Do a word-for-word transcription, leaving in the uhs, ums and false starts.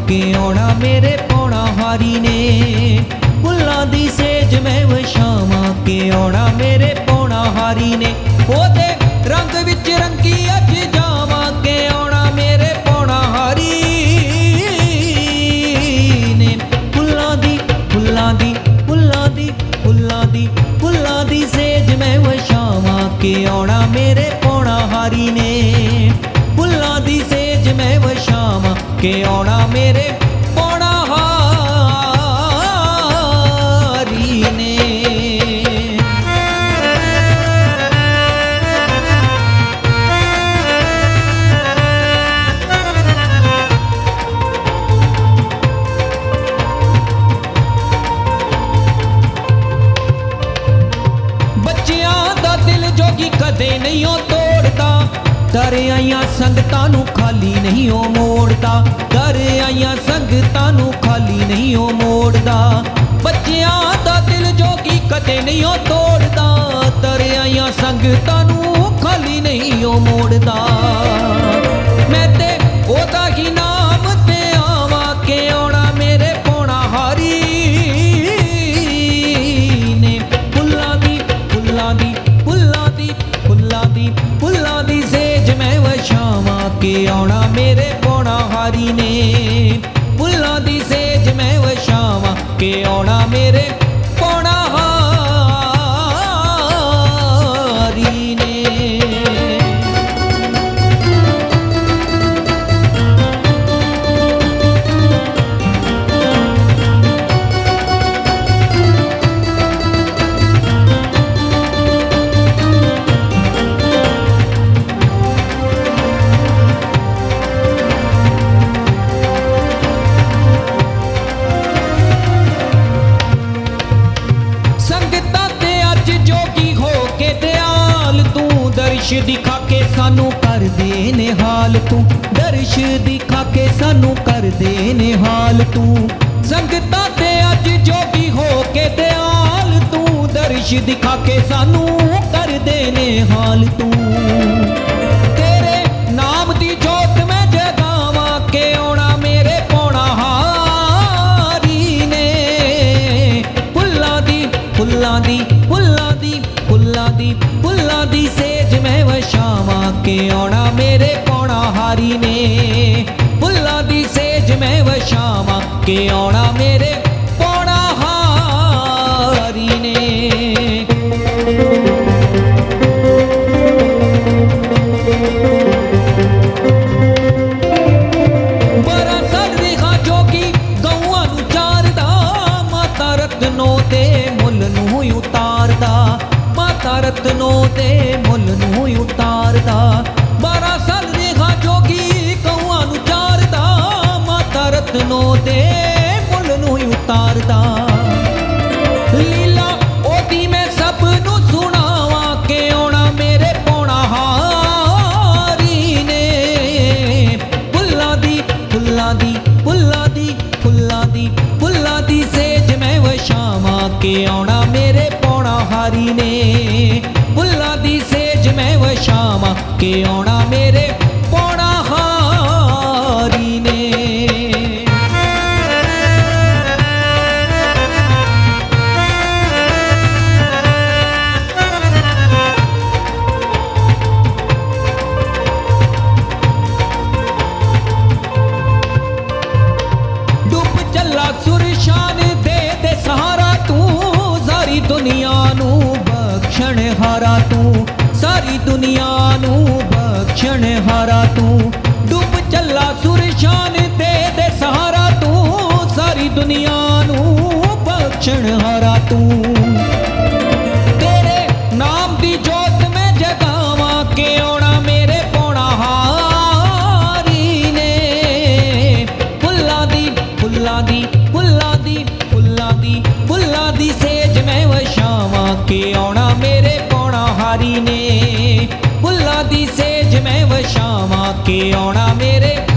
के आना मेरे पौना हारी ने। फुल्लां दी सेज मैं वछावां के आना मेरे पौना हारी ने। ओदे रंग विच रंगी अज जावां के आना मेरे पौना हारी ने। फुल्लां दी फुल्लां दी फुल्लां दी फुल्लां दी फुल्लां दी सेज मैं वछावां के आना मेरे पौना हारी ने। फुल्लां दी सेज मैं वछावां के आना मेरे पौना हारी ने। बच्चियां दा दिल जोगी कदे नहीं ओ तोड़दा। दर आईयां संगतां नूं खाली नहीं ओ मोड़दा। दर आईयां संगतां नूं खाली नहीं ओ मोड़दा। बच्चियां दा दिल जोगी कदे नहीं ओ तोड़दा। दर आईयां संगतां नूं खाली नहीं ओ मोड़दा। मैं ते ओदा ही नाम ते आवां के आना मेरे पौना हारी ने। फुल्लां दी फुल्लां दी फुल्लां दी फुल्लां दी फुल्लां दी सेज मैं वछावां के आना मेरे पौना हारी ने। फुल्लां दी सेज मैं वछावां के आना मेरे पौना हारी ने। दर्श दिखा के सानू कर दे निहाल तू। दर्श दिखा के सानू कर दे निहाल तू। संगतां ते अज जोगी हो के दयाल तू। दर्श दिखा के सानू कर दे निहाल तू। तेरे नाम दी जोत मैं जगावां के आना मेरे पौना हारी ने। फुल्लां दी फुल्लां दी फुल्लां दी फुल्लां दी फुल्लां दी सेज मैं वछावां के आना मेरे पौना हारी ने। फुल्लां दी सेज मैं वछावां के आना मेरे पौना हारी ने। बड़ा सर रिहा जोगी गऊआं नूं चारदा। माता रतनों दे मुੱਲ नूं उतारदा। माता रतनों दे मुੱਲ नूं उतारदा। बारह साल रिहा जोगी गऊआं नूं चारदा। माता रतनों दे मुੱਲ नूं उतारदा। लीला ओदी मैं सब नूं सुणावां के आना मेरे पौना हारी ने। फुल्लां दी फुल्लां दी फुल्लां दी फुल्लां दी फुल्लां दी सेज मैं वछावां के आना मेरे पौना हारी ने। फुल्लां दी सेज मैं वछावां के आना मेरे पौना हारी ने। डुब चला सुरशान दे दे सहारा तू। सारी दुनिया नू बख्शण हारा तू। सारी दुनिया नू बख्शण हारा तू। डुब चला सुरशान दे दे सहारा तू। सारी दुनिया नू बख्शण हारा तू। तेरे नाम दी जोत मैं जगावां के आना मेरे पौना हारी ने। फुल्लां दी फुल्लां दी फुल्लां दी फुल्लां दी फुल्लां दी सेज मैं वछावां के आना मेरे पौना हारी ने। फुल्लां दी सेज मैं वछावां के आना मेरे